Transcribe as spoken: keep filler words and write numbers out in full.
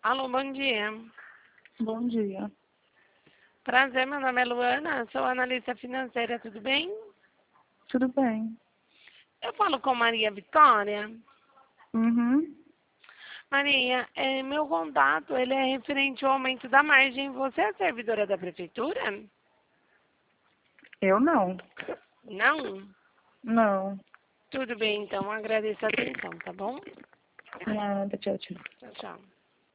Alô, bom dia. Bom dia. Prazer, meu nome é Luana, sou analista financeira, tudo bem? Tudo bem? Eu falo com Maria Vitória. Uhum. Maria, é, meu contato ele é referente ao aumento da margem. Você é servidora da prefeitura? Eu não. Não? Não. Tudo bem, então. Agradeço a atenção, tá bom? Nada, tchau, tchau. Tchau, tchau.